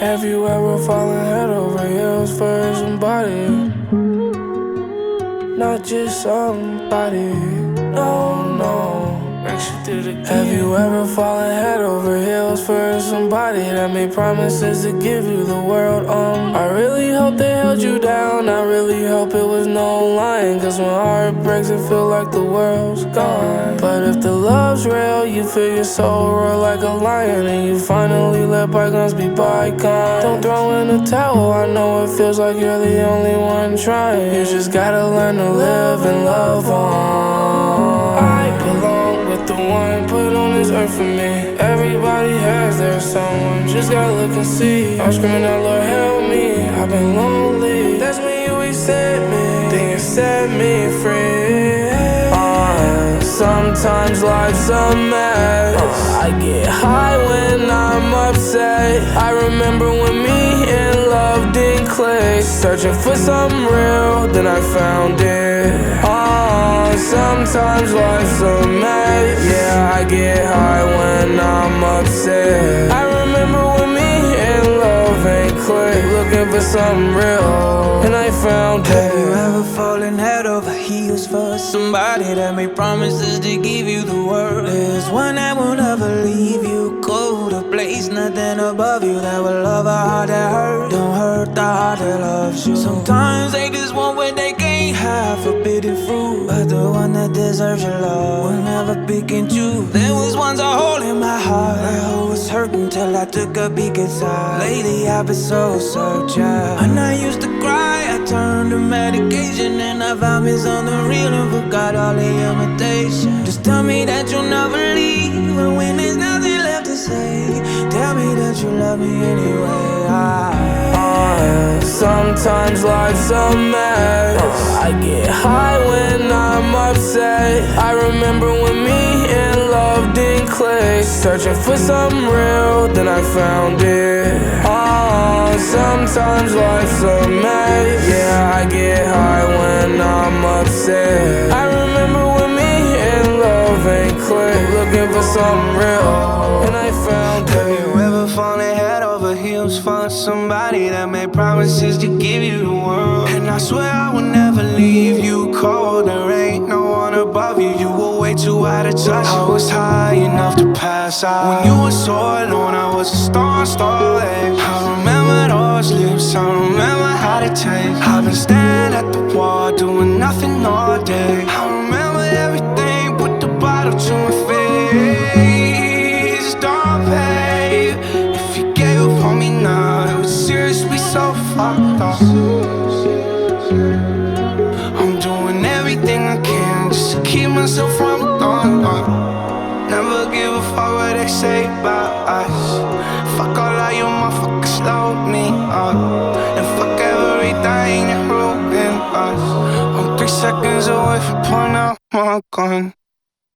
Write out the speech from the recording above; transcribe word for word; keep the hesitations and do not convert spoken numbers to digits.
Have you ever fallen head over heels for somebody? Not just somebody, no, no. Have you ever fallen head over heels for somebody that made promises to give you the world? Um, I really hope they held you down, I really hope it was no lying. Cause when heart breaks it feel like the world's gone. But if the love's real, you feel your soul roar like a lion, and you finally let bygones be bygones. Don't throw in the towel, I know it feels like you're the only one trying. You just gotta learn to live and love on. I belong with the one put on this earth for me. Everybody has their someone, just gotta look and see. I'm screaming out, Lord help me, I've been lonely. That's when you accept me, then you set me free. uh, Sometimes life's a mess. I get high when I'm upset. I remember when me and love didn't click. Searching for something real, then I found it. uh, Sometimes life's a mess. Yeah, I get high when I'm upset. I remember when me and love ain't click. Looking for something real, and I found it. Have you ever fallen head over heels for somebody that made promises to give you the world? There's one that will never leave you, go to place nothing above you, that will love a heart that hurt. Don't hurt the heart that loves you. Sometimes they just want what they can't have, forbidden fruit, but the one that deserves your love will never pick and choose. There was once a hole in my heart, I was hurting till I took a peek inside. Lately I've been so searching. When I used to cry, I turned to medication, and I found me something real and forgot all the imitation. Just tell me that you'll never leave, and when there's nothing left to say, tell me that you love me anyway. I, uh, Sometimes life's a mess. I get high when I'm upset. I remember when me and love didn't click. Searching for something real, then I found it. uh, Sometimes life's a mess. Yeah, I get high when I'm upset. I remember when me and love ain't click. Looking for something real, and I found it. have you ever fallen head over heels for somebody that made promises to give you the world? And I swear I will never leave you cold. There ain't no one above you, you were way too out of touch. I was high enough to pass out when you were so alone. I was a star, starlight. I remember those lips, I remember how they taste. I've been standing at the wall, doing nothing all day. I remember everything, put the bottle to my face. Don't babe, if you gave up on me now, it was seriously so fucked up. I'm doing everything I can just to keep myself from throwing up. Never give a fuck what they say about us. Fuck all of you motherfuckers, slow me up, and fuck everything that ruined us. I'm three seconds away from pulling out my gun.